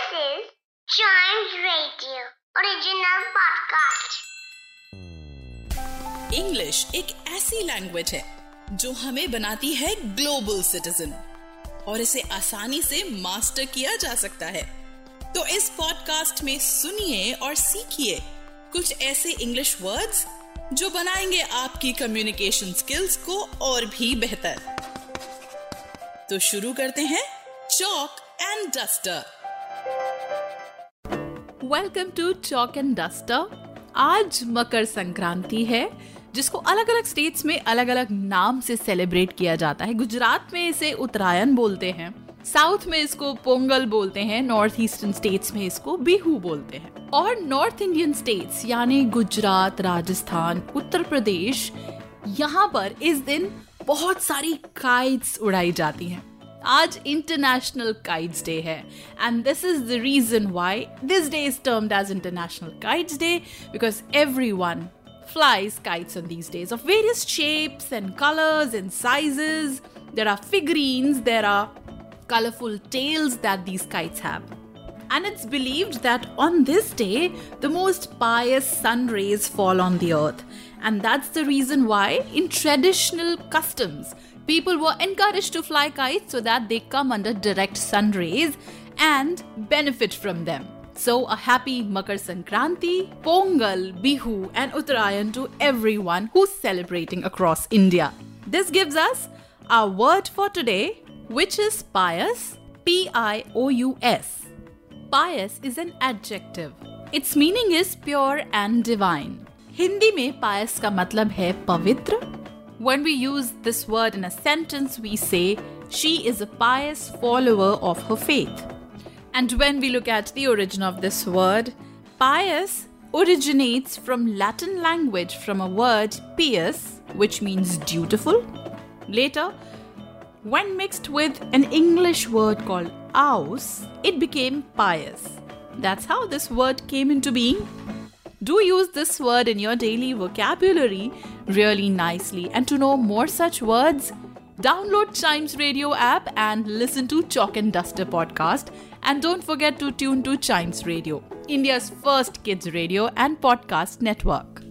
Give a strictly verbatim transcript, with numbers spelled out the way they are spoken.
This is Chimes Radio original podcast. English एक ऐसी language है जो हमें बनाती है ग्लोबल सिटीजन और इसे आसानी से मास्टर किया जा सकता है। तो इस पॉडकास्ट में सुनिए और सीखिए कुछ ऐसे इंग्लिश वर्ड्स जो बनाएंगे आपकी कम्युनिकेशन स्किल्स को और भी बेहतर। तो शुरू करते हैं chalk and duster. Welcome to chalk and duster. आज मकर संक्रांति है जिसको अलग अलग स्टेट्स में अलग अलग नाम से सेलिब्रेट किया जाता है। गुजरात में इसे उत्तरायण बोलते हैं, साउथ में इसको पोंगल बोलते हैं, नॉर्थ ईस्टर्न स्टेट्स में इसको बिहू बोलते हैं और नॉर्थ इंडियन स्टेट्स यानी गुजरात, राजस्थान, उत्तर प्रदेश, यहाँ पर इस दिन बहुत सारी काइट्स उड़ाई जाती हैं। आज इंटरनेशनल काइट्स डे है and this is the reason why this day is termed as international kites day because everyone flies kites on these days of various shapes and colors and sizes. There are figurines, there are colorful tails that these kites have. And it's believed that on this day, the most pious sun rays fall on the earth. And that's the reason why in traditional customs, people were encouraged to fly kites so that they come under direct sun rays and benefit from them. So a happy Makar Sankranti, Pongal, Bihu and Uttarayan to everyone who's celebrating across India. This gives us our word for today, which is pious, P I O U S. Pious is an adjective. Its meaning is pure and divine. Hindi में pious का मतलब है पवित्र. When we use this word in a sentence, we say she is a pious follower of her faith. And when we look at the origin of this word, pious originates from Latin language from a word pious, which means dutiful. Later, when mixed with an English word called aus, it became pious. That's how this word came into being. Do use this word in your daily vocabulary really nicely. And to know more such words, download Chimes Radio app and listen to Chalk and Duster podcast. And don't forget to tune to Chimes Radio, India's first kids radio and podcast network.